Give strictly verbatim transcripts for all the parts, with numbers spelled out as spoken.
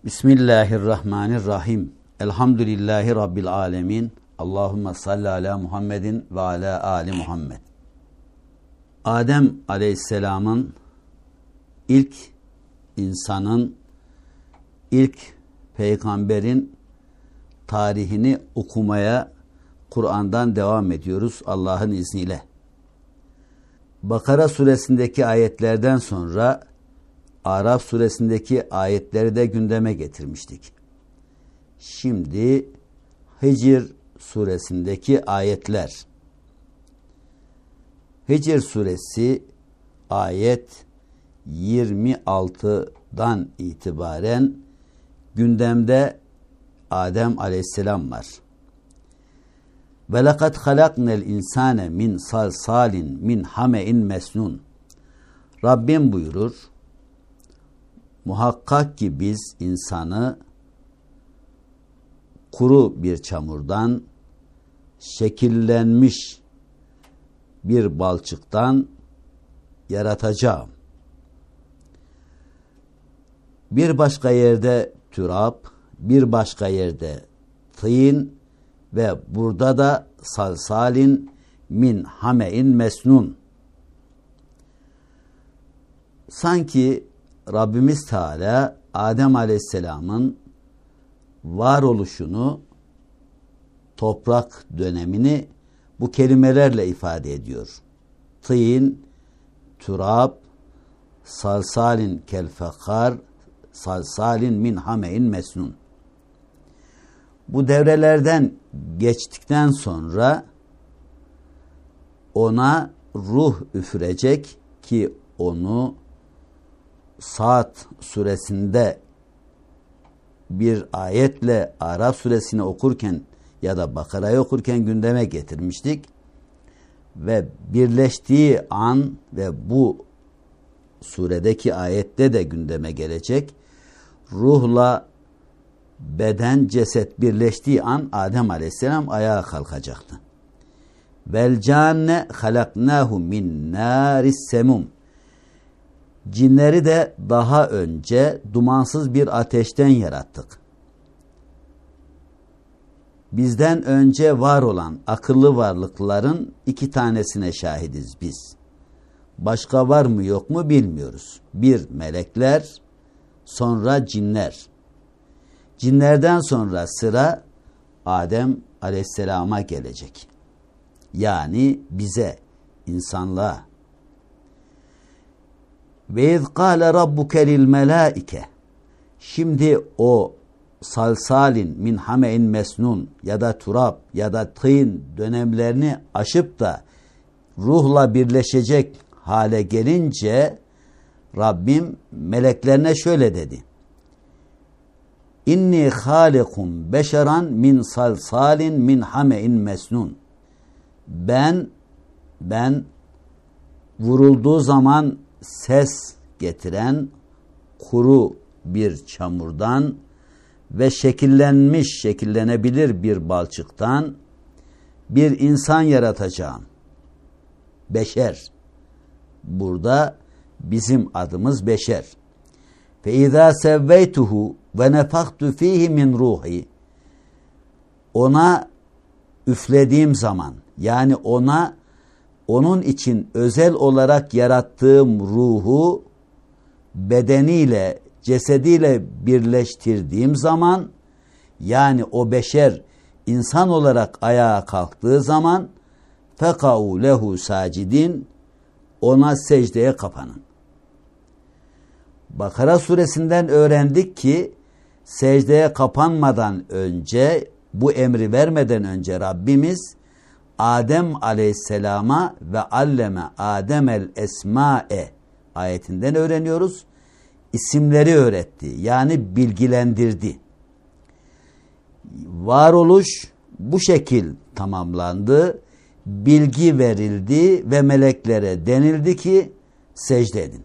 Bismillahirrahmanirrahim. Elhamdülillahi Rabbil alemin. Allahümme salli ala Muhammedin ve ala ali Muhammed. Adem Aleyhisselam'ın ilk insanın, ilk peygamberin tarihini okumaya Kur'an'dan devam ediyoruz Allah'ın izniyle. Bakara suresindeki ayetlerden sonra Araf suresindeki ayetleri de gündeme getirmiştik. Şimdi Hicr suresindeki ayetler. Hicr suresi ayet yirmi altıdan itibaren gündemde Adem Aleyhisselam var. Ve lekad halaknel insane min salsalin min hame'in mesnun. Rabbim buyurur, muhakkak ki biz insanı kuru bir çamurdan, şekillenmiş bir balçıktan yaratacağım. Bir başka yerde türab, bir başka yerde tîn ve burada da salsalin min hame'in mesnun. Sanki Rabbimiz Teala Adem Aleyhisselam'ın varoluşunu, toprak dönemini bu kelimelerle ifade ediyor. Tîn, türab, salsalin kelfekar, salsalin min hame'in mesnun. Bu devrelerden geçtikten sonra ona ruh üfürecek ki onu Saat suresinde bir ayetle Araf suresini okurken ya da Bakara'yı okurken gündeme getirmiştik. Ve birleştiği an ve bu suredeki ayette de gündeme gelecek. Ruhla beden, ceset birleştiği an Adem Aleyhisselam ayağa kalkacaktı. Vel canne halaknahu min naris semum. Cinleri de daha önce dumansız bir ateşten yarattık. Bizden önce var olan akıllı varlıkların iki tanesine şahidiz biz. Başka var mı yok mu bilmiyoruz. Bir melekler, sonra cinler. Cinlerden sonra sıra Adem Aleyhisselam'a gelecek. Yani bize, insanlığa. Ve iz kâle rabbuke lil melâike. Şimdi o salsalin min hame'in mesnun ya da turab ya da tîn dönemlerini aşıp da ruhla birleşecek hale gelince Rabbim meleklerine şöyle dedi. İnni hâlikum beşeran min salsalin min hame'in mesnun. Ben ben vurulduğu zaman ses getiren kuru bir çamurdan ve şekillenmiş, şekillenebilir bir balçıktan bir insan yaratacağım. Beşer. Burada bizim adımız beşer. Fe izâ sevveytuhu ve nefaktu fîhi min ruhi. Ona üflediğim zaman, yani ona onun için özel olarak yarattığım ruhu bedeniyle, cesediyle birleştirdiğim zaman, yani o beşer insan olarak ayağa kalktığı zaman fekâ'û lehu sâcidin, ona secdeye kapanın. Bakara suresinden öğrendik ki secdeye kapanmadan önce, bu emri vermeden önce Rabbimiz Adem Aleyhisselam'a ve alleme Ademel esma'e ayetinden öğreniyoruz. İsimleri öğretti. Yani bilgilendirdi. Varoluş bu şekil tamamlandı. Bilgi verildi ve meleklere denildi ki secde edin.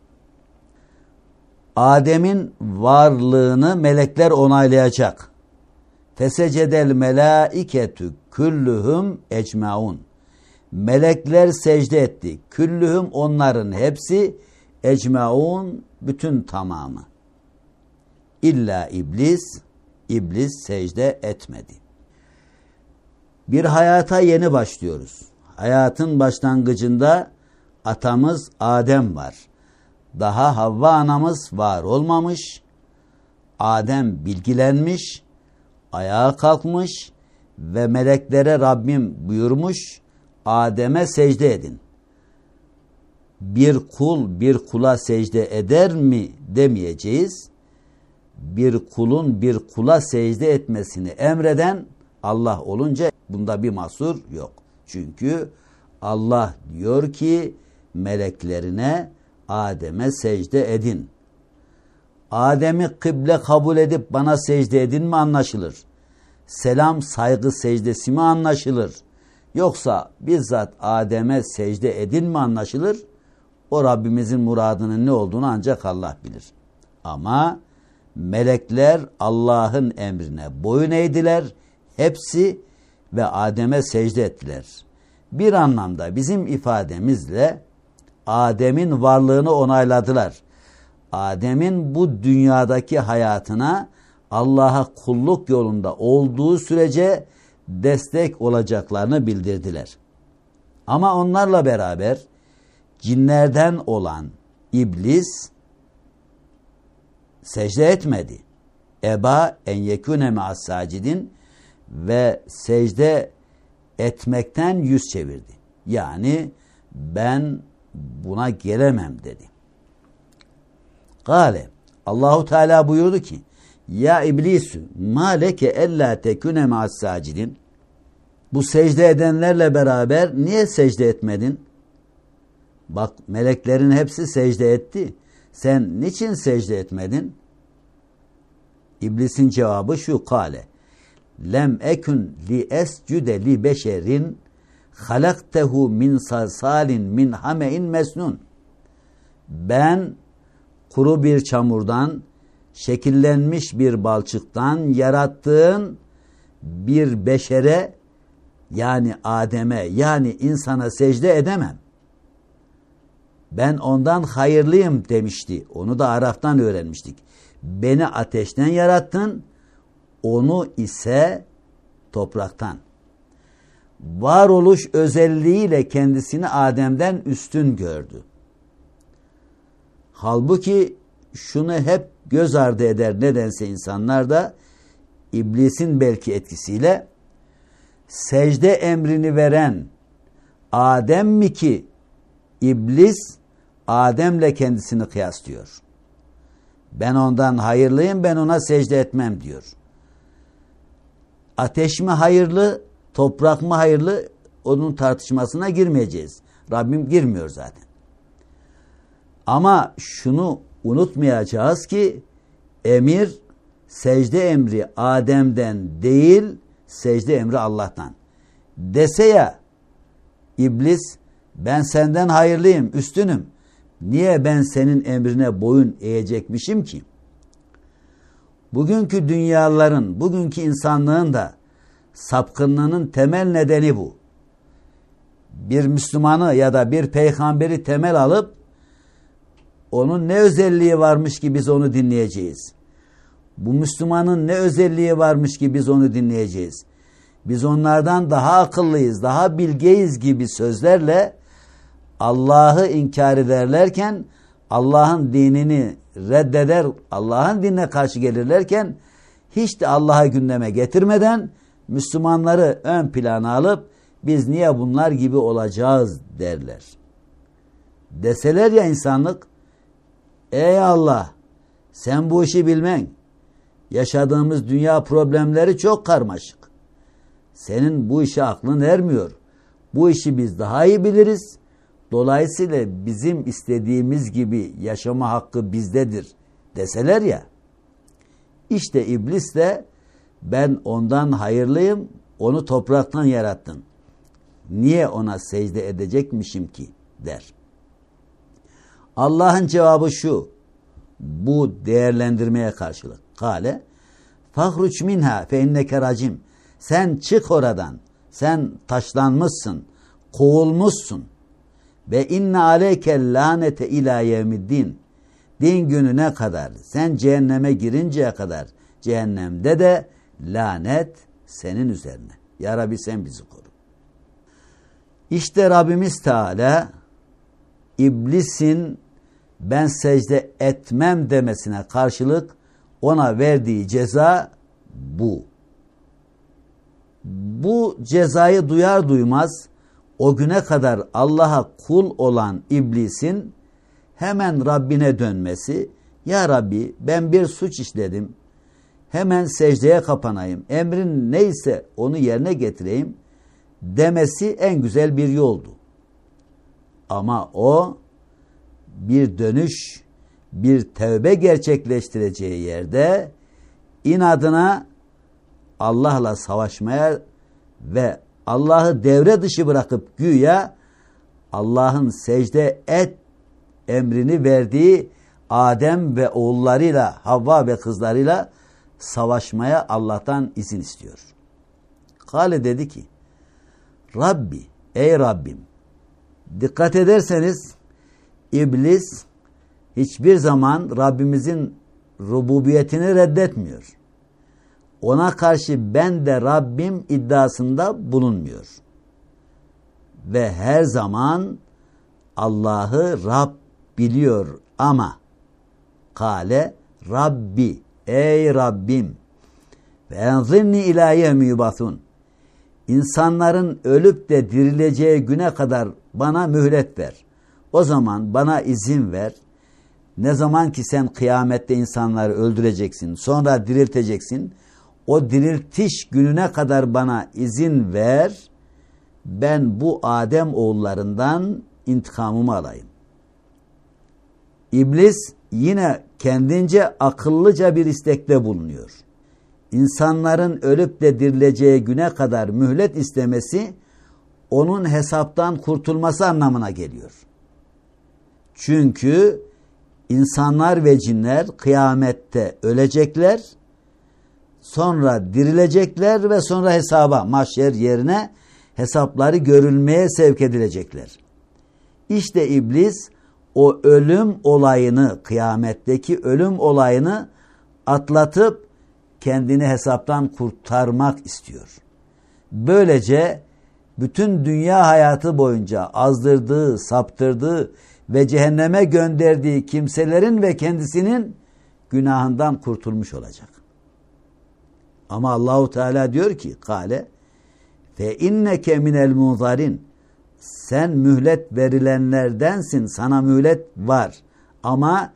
Adem'in varlığını melekler onaylayacak. Fesecedel melâiketü küllühüm ecmaun. Melekler secde etti. Küllühüm onların hepsi, ecmaun bütün tamamı. İlla iblis, iblis secde etmedi. Bir hayata yeni başlıyoruz. Hayatın başlangıcında atamız Adem var. Daha Havva anamız var olmamış. Adem bilgilenmiş, ayağa kalkmış ve meleklere Rabbim buyurmuş, Adem'e secde edin. Bir kul bir kula secde eder mi demeyeceğiz. Bir kulun bir kula secde etmesini emreden Allah olunca bunda bir mahsur yok. Çünkü Allah diyor ki meleklerine Adem'e secde edin. Adem'i kıble kabul edip bana secde edin mi anlaşılır? Selam saygı secdesi mi anlaşılır? Yoksa bizzat Adem'e secde edin mi anlaşılır? O Rabbimizin muradının ne olduğunu ancak Allah bilir. Ama melekler Allah'ın emrine boyun eğdiler. Hepsi ve Adem'e secde ettiler. Bir anlamda bizim ifademizle Adem'in varlığını onayladılar. Adem'in bu dünyadaki hayatına Allah'a kulluk yolunda olduğu sürece destek olacaklarını bildirdiler. Ama onlarla beraber cinlerden olan iblis secde etmedi. Eba en yekûne me'as sacidin ve secde etmekten yüz çevirdi. Yani ben buna gelemem dedi. Kale Allahu Teala buyurdu ki ya iblisu ma leke ella tekune ma'as sacidin. Bu secde edenlerle beraber niye secde etmedin? Bak meleklerin hepsi secde etti. Sen niçin secde etmedin? İblisin cevabı şu kale. Lem ekun li escude li beşerin halaktehu min salsalin min hame'in mesnun. Ben kuru bir çamurdan, şekillenmiş bir balçıktan yarattığın bir beşere yani Adem'e yani insana secde edemem. Ben ondan hayırlıyım demişti. Onu da Araf'tan öğrenmiştik. Beni ateşten yarattın, onu ise topraktan. Varoluş özelliğiyle kendisini Adem'den üstün gördü. Halbuki şunu hep göz ardı eder nedense insanlar da iblisin belki etkisiyle secde emrini veren Adem mi ki iblis Adem'le kendisini kıyaslıyor. Ben ondan hayırlıyım, ben ona secde etmem diyor. Ateş mi hayırlı, toprak mı hayırlı, onun tartışmasına girmeyeceğiz. Rabbim girmiyor zaten. Ama şunu unutmayacağız ki emir, secde emri Adem'den değil, secde emri Allah'tan. Dese ya iblis, ben senden hayırlıyım, üstünüm. Niye ben senin emrine boyun eğecekmişim ki? Bugünkü dünyaların, bugünkü insanlığın da sapkınlığının temel nedeni bu. Bir Müslümanı ya da bir peygamberi temel alıp onun ne özelliği varmış ki biz onu dinleyeceğiz? Bu Müslümanın ne özelliği varmış ki biz onu dinleyeceğiz? Biz onlardan daha akıllıyız, daha bilgeyiz gibi sözlerle Allah'ı inkar ederlerken, Allah'ın dinini reddeder, Allah'ın dinine karşı gelirlerken hiç de Allah'ı gündeme getirmeden Müslümanları ön plana alıp biz niye bunlar gibi olacağız derler. Deseler ya insanlık, ey Allah sen bu işi bilmen, yaşadığımız dünya problemleri çok karmaşık. Senin bu işe aklın ermiyor. Bu işi biz daha iyi biliriz. Dolayısıyla bizim istediğimiz gibi yaşama hakkı bizdedir deseler ya. İşte iblis de ben ondan hayırlıyım, onu topraktan yarattın. Niye ona secde edecekmişim ki der. Allah'ın cevabı şu, bu değerlendirmeye karşılık. Kale, fahruç minha fe inneke racim. Sen çık oradan, sen taşlanmışsın, kovulmuşsun. Ve inne aleyke lanete ila yevmiddin. din gününe kadar, sen cehenneme girinceye kadar cehennemde de lanet senin üzerine. Ya Rabbi sen bizi koru. İşte Rabbimiz Teala iblisin ben secde etmem demesine karşılık ona verdiği ceza bu. Bu cezayı duyar duymaz o güne kadar Allah'a kul olan iblisin hemen Rabbine dönmesi, ya Rabbi ben bir suç işledim, hemen secdeye kapanayım, emrin neyse onu yerine getireyim demesi en güzel bir yoldu. Ama o bir dönüş, bir tevbe gerçekleştireceği yerde inadına Allah'la savaşmaya ve Allah'ı devre dışı bırakıp güya Allah'ın secde et emrini verdiği Adem ve oğullarıyla, Havva ve kızlarıyla savaşmaya Allah'tan izin istiyor. Kale dedi ki, Rabbi, ey Rabbim, dikkat ederseniz iblis hiçbir zaman Rabbimizin rububiyetini reddetmiyor. Ona karşı ben de Rabbim iddiasında bulunmuyor. Ve her zaman Allah'ı Rab biliyor ama kale Rabbi, ey Rabbim ve enzirni ilâ yevmi yub'athûn, İnsanların ölüp de dirileceği güne kadar bana mühlet ver. O zaman bana izin ver. Ne zaman ki sen kıyamette insanları öldüreceksin, sonra dirilteceksin, o diriltiş gününe kadar bana izin ver. Ben bu Adem oğullarından intikamımı alayım. İblis yine kendince akıllıca bir istekte bulunuyor. İnsanların ölüp de dirileceği güne kadar mühlet istemesi onun hesaptan kurtulması anlamına geliyor. Çünkü insanlar ve cinler kıyamette ölecekler, sonra dirilecekler ve sonra hesaba, mahşer yerine hesapları görülmeye sevk edilecekler. İşte iblis o ölüm olayını, kıyametteki ölüm olayını atlatıp kendini hesaptan kurtarmak istiyor. Böylece bütün dünya hayatı boyunca azdırdığı, saptırdığı ve cehenneme gönderdiği kimselerin ve kendisinin günahından kurtulmuş olacak. Ama Allahu Teala diyor ki, kale fe inneke minel munzarin, sen mühlet verilenlerdensin, sana mühlet var ama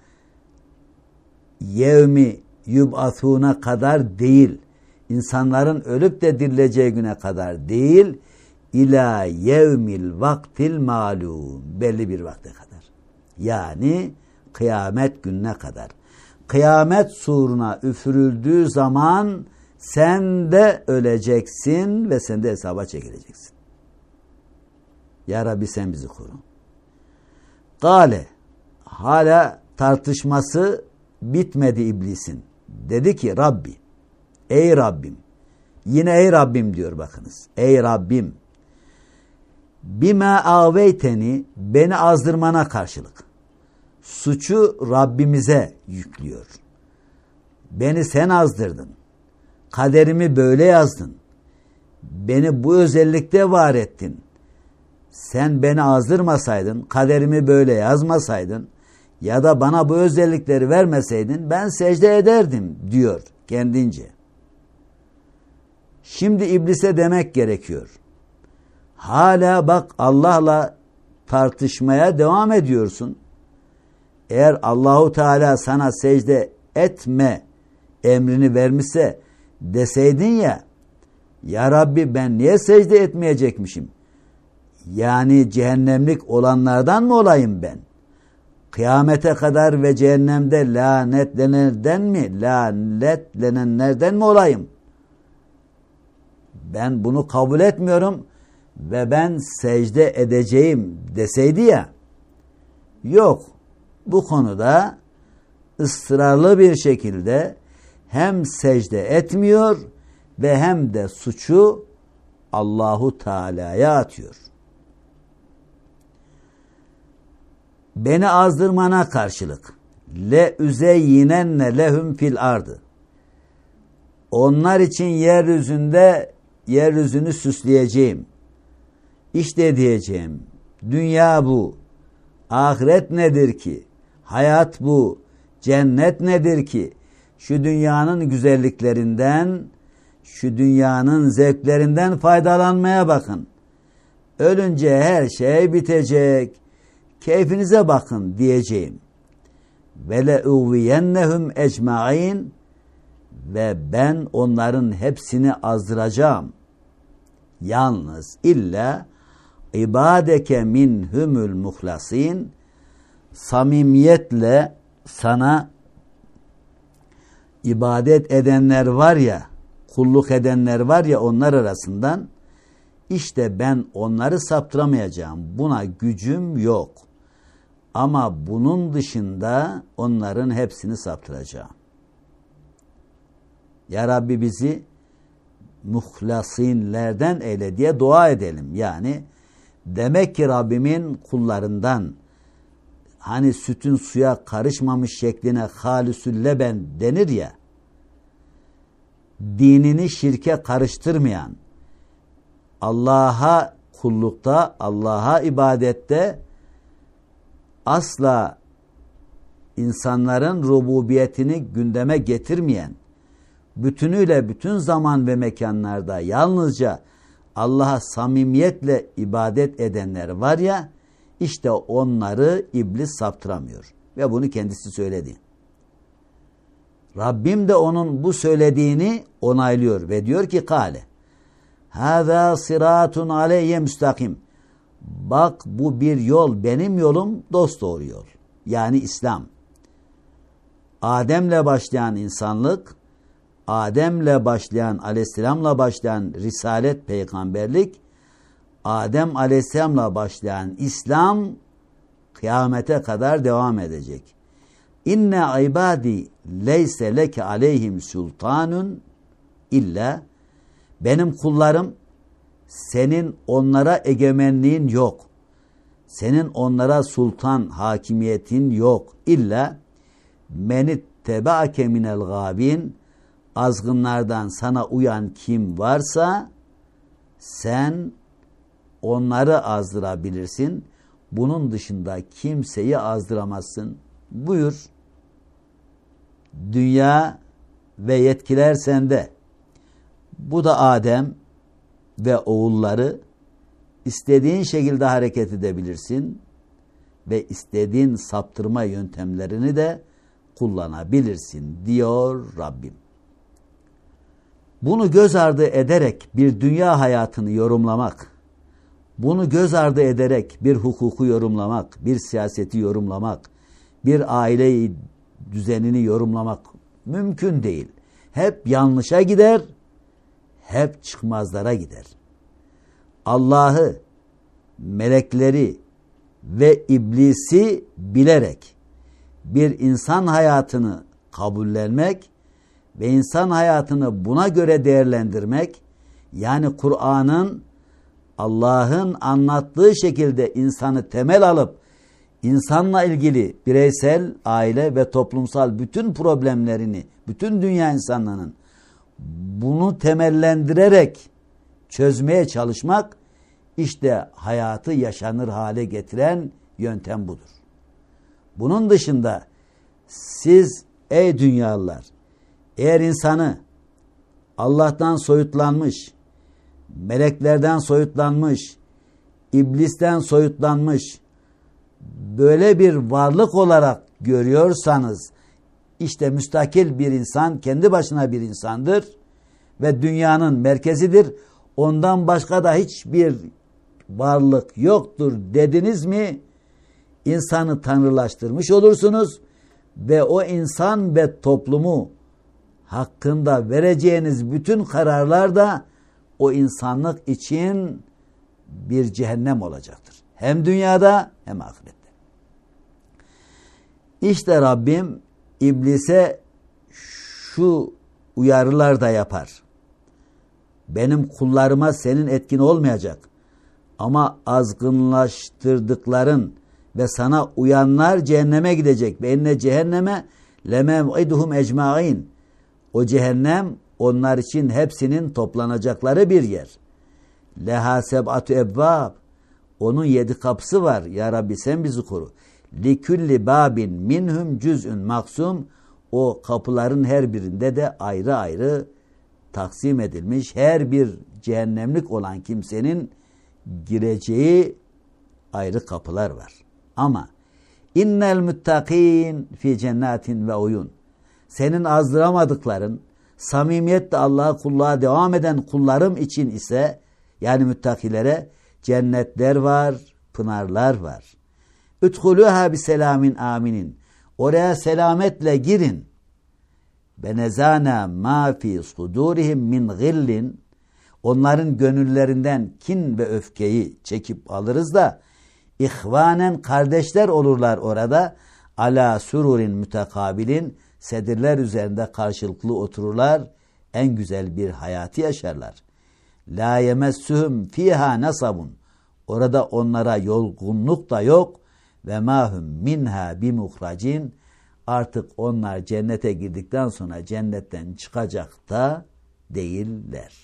yevmi yub'athûne kadar değil, insanların ölüp de dirileceği güne kadar değil, ila yevmil vaktil malum, belli bir vakte kadar. Yani kıyamet gününe kadar. Kıyamet suruna üfürüldüğü zaman sen de öleceksin ve sen de hesaba çekileceksin. Ya Rabbi sen bizi koru. Kale, hala tartışması bitmedi iblisin. Dedi ki Rabbi, ey Rabbim, yine ey Rabbim diyor bakınız. Ey Rabbim, bima aveyteni, beni azdırmana karşılık. Suçu Rabbimize yüklüyor. Beni sen azdırdın. Kaderimi böyle yazdın. Beni bu özellikte var ettin. Sen beni azdırmasaydın, kaderimi böyle yazmasaydın ya da bana bu özellikleri vermeseydin ben secde ederdim diyor kendince. Şimdi iblise demek gerekiyor. Hala bak Allah'la tartışmaya devam ediyorsun. Eğer Allahu Teala sana secde etme emrini vermişse deseydin ya, ya Rabbi ben niye secde etmeyecekmişim? Yani cehennemlik olanlardan mı olayım ben? Kıyamete kadar ve cehennemde lanetlenenlerden mi? Lanetlenenlerden mi olayım? Ben bunu kabul etmiyorum ve ben secde edeceğim deseydi ya, yok, bu konuda ısrarlı bir şekilde hem secde etmiyor ve hem de suçu Allahu Teala'ya atıyor. Beni azdırmana karşılık le üzeyyinenne lehum fil ardı. Onlar için yeryüzünde yeryüzünü süsleyeceğim. İşte diyeceğim, dünya bu, ahiret nedir ki? Hayat bu, cennet nedir ki? Şu dünyanın güzelliklerinden, şu dünyanın zevklerinden faydalanmaya bakın. Ölünce her şey bitecek. Keyfinize bakın diyeceğim. Ve le uviyennehum ecmaîn, ve ben onların hepsini azdıracağım. Yalnız illa ibadeke minhumul muhlasin, samimiyetle sana ibadet edenler var ya, kulluk edenler var ya, onlar arasından işte ben onları saptıramayacağım. Buna gücüm yok. Ama bunun dışında onların hepsini saptıracağım. Ya Rabbi bizi muhlasinlerden eyle diye dua edelim. Yani demek ki Rabbimin kullarından, hani sütün suya karışmamış şekline halisül leben denir ya, dinini şirke karıştırmayan, Allah'a kullukta, Allah'a ibadette asla insanların rububiyetini gündeme getirmeyen, bütünüyle bütün zaman ve mekanlarda yalnızca Allah'a samimiyetle ibadet edenler var ya, işte onları iblis saptıramıyor. Ve bunu kendisi söyledi. Rabbim de onun bu söylediğini onaylıyor ve diyor ki kâle hâzâ sıratun aleyye müstakim. Bak bu bir yol, benim yolum dosdoğru yol. Yani İslam. Adem'le başlayan insanlık, Adem'le başlayan, aleyhisselamla başlayan risalet, peygamberlik, Adem aleyhisselamla başlayan İslam kıyamete kadar devam edecek. İnne ibadi leyse leke aleyhim sultanun illa, benim kullarım, senin onlara egemenliğin yok. Senin onlara sultan, hakimiyetin yok. İlla menittebaake minel gâbin, azgınlardan sana uyan kim varsa sen onları azdırabilirsin. Bunun dışında kimseyi azdıramazsın. Buyur. Dünya ve yetkiler sende. Bu da Adem ve oğulları, istediğin şekilde hareket edebilirsin ve istediğin saptırma yöntemlerini de kullanabilirsin diyor Rabbim. Bunu göz ardı ederek bir dünya hayatını yorumlamak, bunu göz ardı ederek bir hukuku yorumlamak, bir siyaseti yorumlamak, bir aile düzenini yorumlamak mümkün değil. Hep yanlışa gider, hep çıkmazlara gider. Allah'ı, melekleri ve iblisi bilerek bir insan hayatını kabullenmek ve insan hayatını buna göre değerlendirmek, yani Kur'an'ın, Allah'ın anlattığı şekilde insanı temel alıp insanla ilgili bireysel, aile ve toplumsal bütün problemlerini, bütün dünya insanlığının bunu temellendirerek çözmeye çalışmak, işte hayatı yaşanır hale getiren yöntem budur. Bunun dışında siz ey dünyalılar, eğer insanı Allah'tan soyutlanmış, meleklerden soyutlanmış, iblisten soyutlanmış böyle bir varlık olarak görüyorsanız, işte müstakil bir insan, kendi başına bir insandır ve dünyanın merkezidir. Ondan başka da hiçbir varlık yoktur dediniz mi, insanı tanrılaştırmış olursunuz ve o insan ve toplumu hakkında vereceğiniz bütün kararlar da o insanlık için bir cehennem olacaktır. Hem dünyada hem ahirette. İşte Rabbim iblise şu uyarılar da yapar. Benim kullarıma senin etkin olmayacak. Ama azgınlaştırdıkların ve sana uyanlar cehenneme gidecek. Ve enne cehenneme lemev'iduhum ecmaîn. O cehennem onlar için hepsinin toplanacakları bir yer. Leha seb'atu ebvab. Onun yedi kapısı var. Ya Rabbi sen bizi koru. Likulli babin minhum cüz'ün maksum. O kapıların her birinde de ayrı ayrı taksim edilmiş. Her bir cehennemlik olan kimsenin gireceği ayrı kapılar var. Ama innel muttakin fi cennetin ve uyun. Senin azdıramadıkların, samimiyetle Allah'a kulluğa devam eden kullarım için ise, yani müttakilere cennetler var, pınarlar var. Üdhuluha bi selamin aminin. Oraya selametle girin. Benezana ma fi sudurihim min gillin. Onların gönüllerinden kin ve öfkeyi çekip alırız da ihvanen kardeşler olurlar orada. Ala sururin mütekabilin. Sedirler üzerinde karşılıklı otururlar. En güzel bir hayatı yaşarlar. La yemessuhum fiha nasabun. Orada onlara yorgunluk da yok. Ve mahum minha bimuhracin. Artık onlar cennete girdikten sonra cennetten çıkacak da değiller.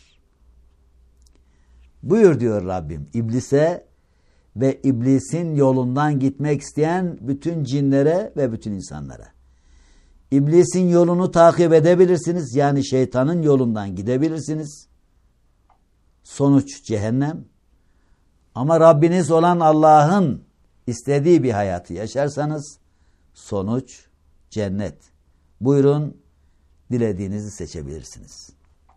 Buyur diyor Rabbim iblise ve iblisin yolundan gitmek isteyen bütün cinlere ve bütün insanlara. İblisin yolunu takip edebilirsiniz. Yani şeytanın yolundan gidebilirsiniz. Sonuç cehennem. Ama Rabbiniz olan Allah'ın istediği bir hayatı yaşarsanız sonuç cennet. Buyurun, dilediğinizi seçebilirsiniz.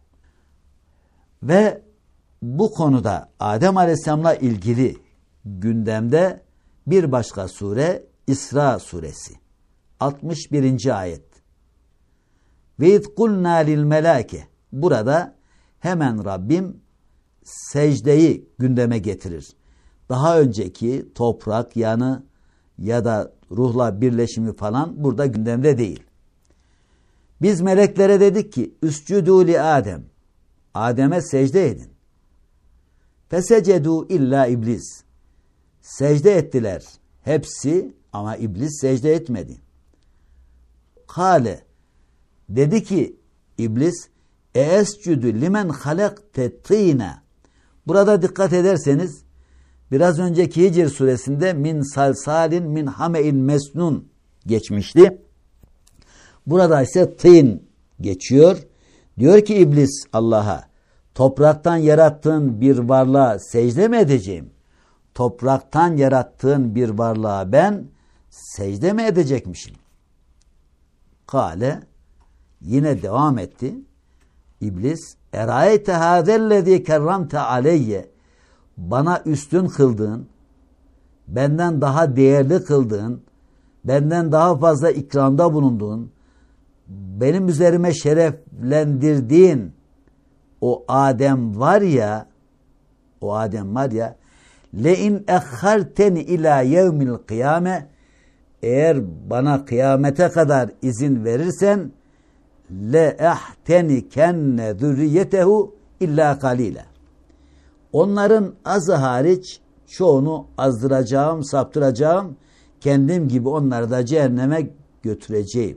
Ve bu konuda Adem Aleyhisselam'la ilgili gündemde bir başka sure İsra suresi. altmış birinci ayet. Ve iz kulna lil melâke. Burada hemen Rabbim secdeyi gündeme getirir. Daha önceki toprak yanı ya da ruhla birleşimi falan burada gündemde değil. Biz meleklere dedik ki üscüdû li Adem. Adem'e secde edin. Fesecedû illa iblis. Secde ettiler hepsi ama iblis secde etmedi. Kale dedi ki iblis eescüdü limen halakte tîne. Burada dikkat ederseniz biraz önceki Hicr suresinde min salsalin min hame'in mesnun geçmişti. Burada ise tîn geçiyor. Diyor ki iblis Allah'a topraktan yarattığın bir varlığa secde mi edeceğim? Topraktan yarattığın bir varlığa ben secde mi edecekmişim? Kale yine devam etti. İblis eraeyte hâzellezî kerramte aleyye. Bana üstün kıldığın, benden daha değerli kıldığın, benden daha fazla ikramda bulunduğun, benim üzerime şereflendirdiğin o Adem var ya, o Adem var ya, le in ekharteni ila yevmil kıyame, eğer bana kıyamete kadar izin verirsen, le ehteni kenne zürriyetehu illa kalile. Onların azı hariç çoğunu azdıracağım, saptıracağım, kendim gibi onları da cehenneme götüreceğim.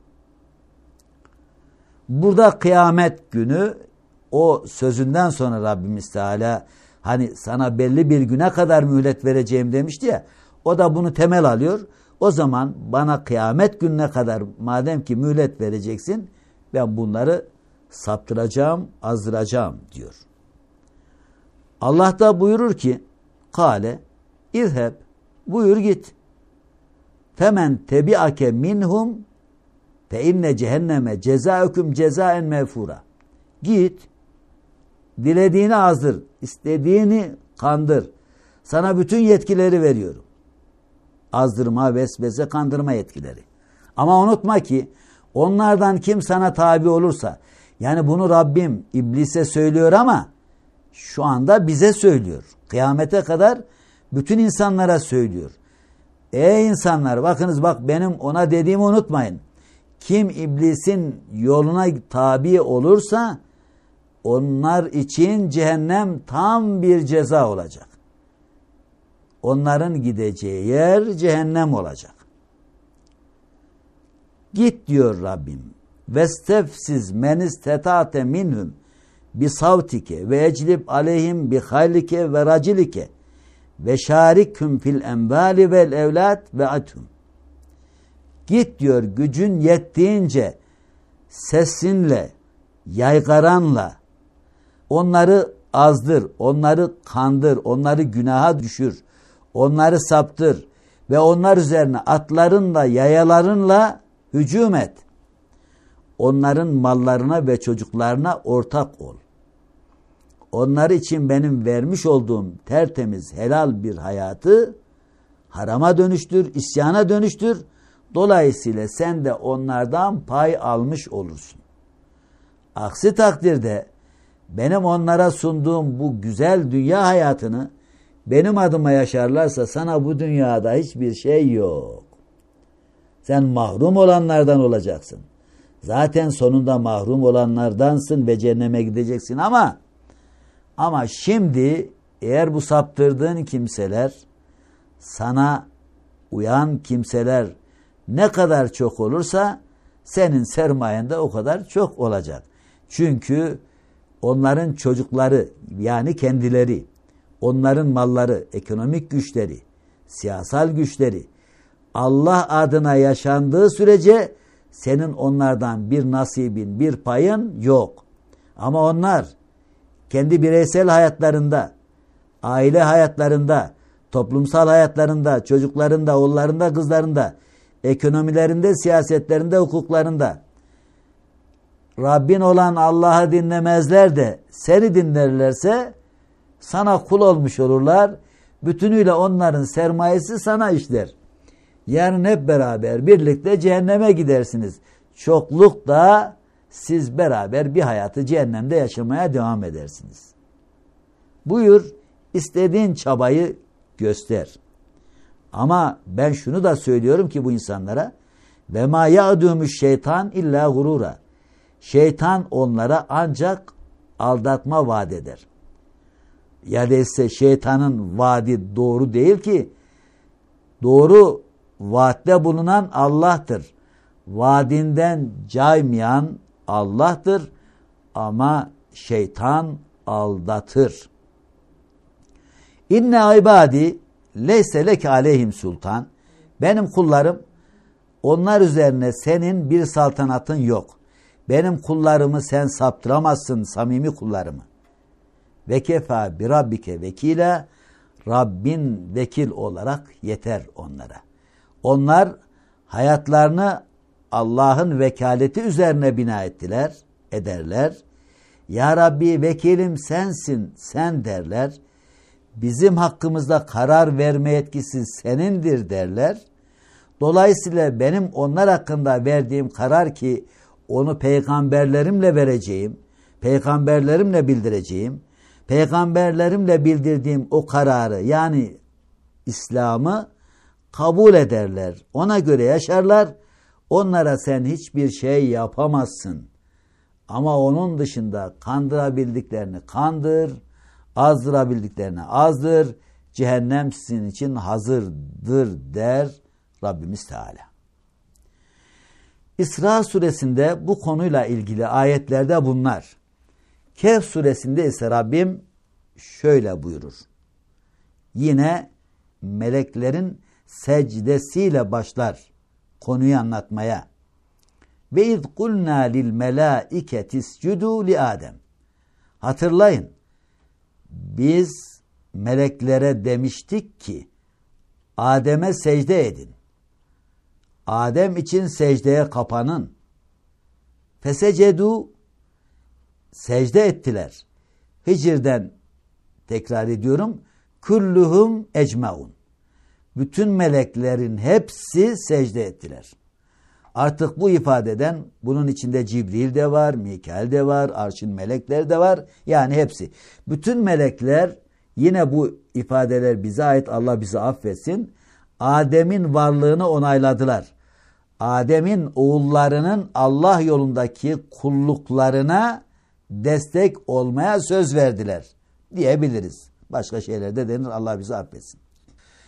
Burada kıyamet günü o sözünden sonra Rabbimiz Teala hani sana belli bir güne kadar mühlet vereceğim demişti ya, o da bunu temel alıyor. O zaman bana kıyamet gününe kadar madem ki mühlet vereceksin, ben bunları saptıracağım, azdıracağım diyor. Allah da buyurur ki kale izheb, buyur git. Femen tebi'ake minhum fe inne cehenneme cezaüküm cezaen mevfura. Git, dilediğini azdır, istediğini kandır. Sana bütün yetkileri veriyorum. Azdırma, vesvese, kandırma yetkileri. Ama unutma ki onlardan kim sana tabi olursa, yani bunu Rabbim iblise söylüyor ama şu anda bize söylüyor. Kıyamete kadar bütün insanlara söylüyor. Ey insanlar, bakınız bak benim ona dediğimi unutmayın. Kim iblisin yoluna tabi olursa onlar için cehennem tam bir ceza olacak. onların gideceği yer cehennem olacak. Git diyor Rabbim. Vestefsiz men istetate minhum bi savtike ve eclib aleyhim bi haylike ve racilike ve şarikhum fil enbali vel evlat ve athum. Git diyor gücün yettiğince sesinle, yaygaranla onları azdır, onları kandır, onları günaha düşür, onları saptır ve onlar üzerine atlarınla, yayalarınla hücum et. Onların mallarına ve çocuklarına ortak ol. Onlar için benim vermiş olduğum tertemiz, helal bir hayatı harama dönüştür, isyana dönüştür. Dolayısıyla sen de onlardan pay almış olursun. Aksi takdirde benim onlara sunduğum bu güzel dünya hayatını benim adıma yaşarlarsa sana bu dünyada hiçbir şey yok. Sen mahrum olanlardan olacaksın. Zaten sonunda mahrum olanlardansın ve cehenneme gideceksin ama ama şimdi eğer bu saptırdığın kimseler, sana uyan kimseler ne kadar çok olursa senin sermayen de o kadar çok olacak. Çünkü onların çocukları yani kendileri, onların malları, ekonomik güçleri, siyasal güçleri Allah adına yaşandığı sürece senin onlardan bir nasibin, bir payın yok. Ama onlar kendi bireysel hayatlarında, aile hayatlarında, toplumsal hayatlarında, çocuklarında, oğullarında, kızlarında, ekonomilerinde, siyasetlerinde, hukuklarında Rabbin olan Allah'ı dinlemezler de seni dinlerlerse sana kul olmuş olurlar. Bütünüyle onların sermayesi sana işler. Yarın hep beraber birlikte cehenneme gidersiniz. Çoklukta siz beraber bir hayatı cehennemde yaşamaya devam edersiniz. Buyur, istediğin çabayı göster. Ama ben şunu da söylüyorum ki bu insanlara ve ma ya'dumuş şeytan illa gurura. Şeytan onlara ancak aldatma vaat eder. Ya da ise şeytanın vaadi doğru değil ki, doğru vaatte bulunan Allah'tır. Vaadinden caymayan Allah'tır ama şeytan aldatır. İnne ibadi leyse leke aleyhim sultan. Benim kullarım, onlar üzerine senin bir saltanatın yok. Benim kullarımı sen saptıramazsın, samimi kullarımı. Ve kefa bi rabbike vekila, Rabbin vekil olarak yeter onlara. Onlar hayatlarını Allah'ın vekaleti üzerine bina ettiler, ederler. Ya Rabbi vekilim sensin, sen derler. Bizim hakkımızda karar verme yetkisi senindir derler. Dolayısıyla benim onlar hakkında verdiğim karar ki onu peygamberlerimle vereceğim, peygamberlerimle bildireceğim, peygamberlerimle bildirdiğim o kararı yani İslam'ı kabul ederler. Ona göre yaşarlar. Onlara sen hiçbir şey yapamazsın. Ama onun dışında kandırabildiklerini kandır, azdırabildiklerini azdır. Cehennem sizin için hazırdır der Rabbimiz Teala. İsra suresinde bu konuyla ilgili ayetlerde bunlar. Kehf suresinde ise Rabbim şöyle buyurur. Yine meleklerin secdesiyle başlar konuyu anlatmaya. Ve iz kulna lil melaiketi iscudu li Adem. Hatırlayın. Biz meleklere demiştik ki Adem'e secde edin. Adem için secdeye kapanın. Fesecedu secde ettiler. Hicr'den tekrar ediyorum. Kulluhum ecmaun. Bütün meleklerin hepsi secde ettiler. Artık bu ifadeden bunun içinde Cibril de var, Mikail de var, arşın melekleri de var. Yani hepsi. Bütün melekler yine bu ifadeler bize ait, Allah bizi affetsin. Adem'in varlığını onayladılar. Adem'in oğullarının Allah yolundaki kulluklarına destek olmaya söz verdiler diyebiliriz. Başka şeyler de denir, Allah bizi affetsin.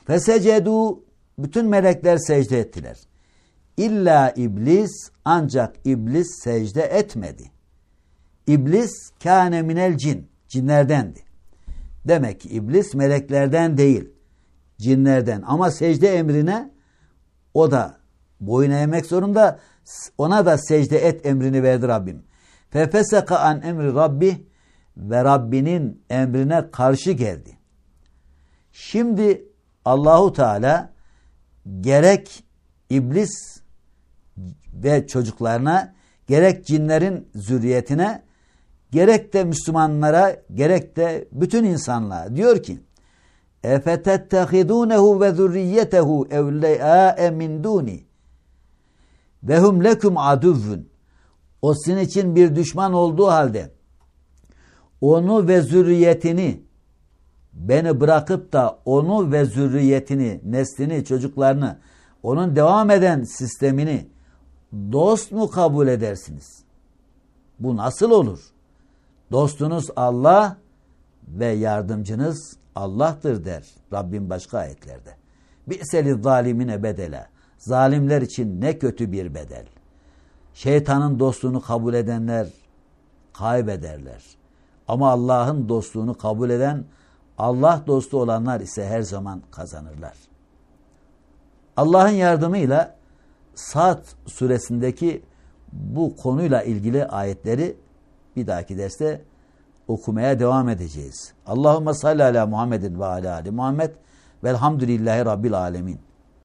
Fesecedu, bütün melekler secde ettiler. İlla iblis, ancak iblis secde etmedi. İblis kâne minel cin, cinlerdendi. Demek ki iblis meleklerden değil, cinlerden. Ama secde emrine o da boyun eğmek zorunda, ona da secde et emrini verdi Rabbim. Fefeseka an emri Rabbi, ve Rabbinin emrine karşı geldi. Şimdi Allahu Teala gerek iblis ve çocuklarına, gerek cinlerin zürriyetine, gerek de Müslümanlara, gerek de bütün insanlığa diyor ki: "Efetettehidunehu ve zurriyetehu evliâe min duni ve hum lekum aduvvun." O sizin için bir düşman olduğu halde onu ve zürriyetini, beni bırakıp da onu ve zürriyetini, neslini, çocuklarını, onun devam eden sistemini dost mu kabul edersiniz? Bu nasıl olur? Dostunuz Allah ve yardımcınız Allah'tır der Rabbim başka ayetlerde. Bi'seliz zalimine bedela. Zalimler için ne kötü bir bedel. Şeytanın dostluğunu kabul edenler kaybederler. Ama Allah'ın dostluğunu kabul eden, Allah dostu olanlar ise her zaman kazanırlar. Allah'ın yardımıyla Sad suresindeki bu konuyla ilgili ayetleri bir dahaki derste okumaya devam edeceğiz. Allahümme salli ala Muhammedin ve ala ali Muhammed velhamdülillahi Rabbil alemin.